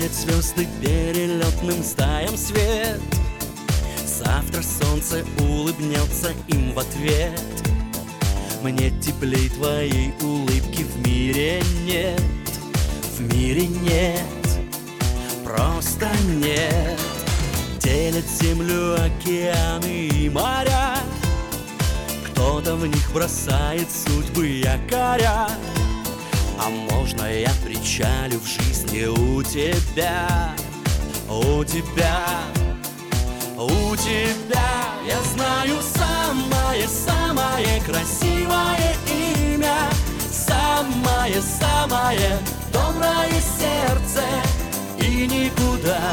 Посылает звезды перелетным стаям свет. Завтра солнце улыбнется им в ответ. Мне теплей твоей улыбки в мире нет. В мире нет, просто нет. Делят землю океаны и моря. Кто-то в них бросает судьбы якоря. А можно я причалю в жизни у тебя? У тебя, у тебя. Я знаю самое-самое красивое имя, самое-самое доброе сердце. И никуда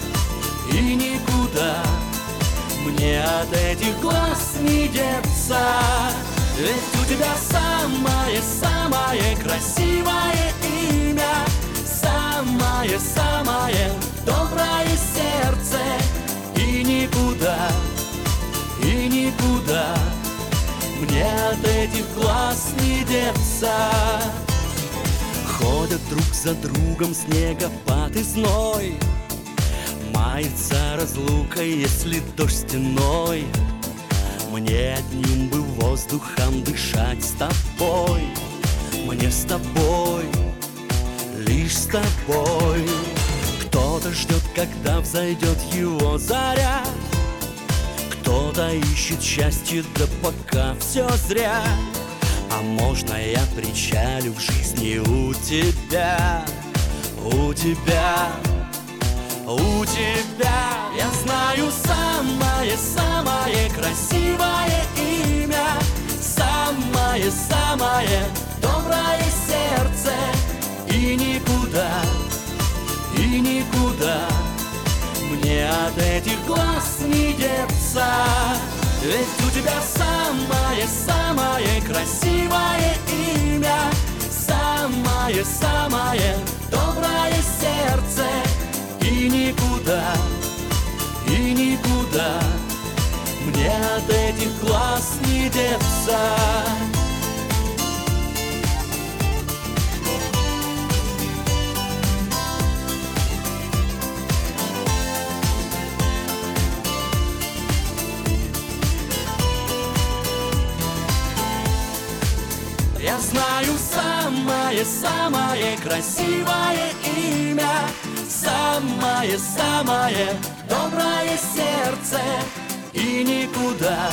мне от этих глаз не деться. Ведь у тебя самое-самое красивое имя, самое-самое доброе сердце. И никуда мне от этих глаз не деться. Ходят друг за другом снегопад и зной. Мается разлука, если дождь стеной. Мне одним бы воздухом дышать с тобой. Мне с тобой, лишь с тобой. Кто-то ждет, когда взойдет его заря. Кто-то ищет счастье, да пока все зря. А можно я причалю в жизни у тебя? У тебя, у тебя. Я знаю самое-самое красивое имя, самое-самое доброе сердце. И никуда мне от этих глаз не деться. Ведь у тебя самое-самое красивое имя, самое-самое доброе сердце. И никуда мне от этих глаз не деться. Я знаю самое-самое красивое имя, самое-самое доброе сердце. И никуда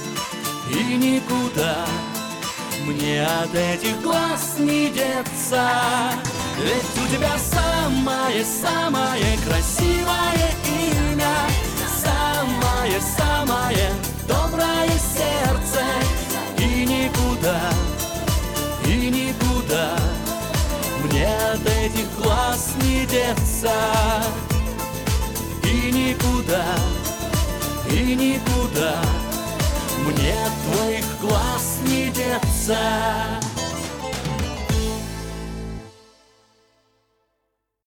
мне от этих глаз не деться. Ведь у тебя самое-самое красивое имя, самое-самое доброе сердце. И никуда мне от этих глаз не деться. И никуда мне от твоих глаз не деться.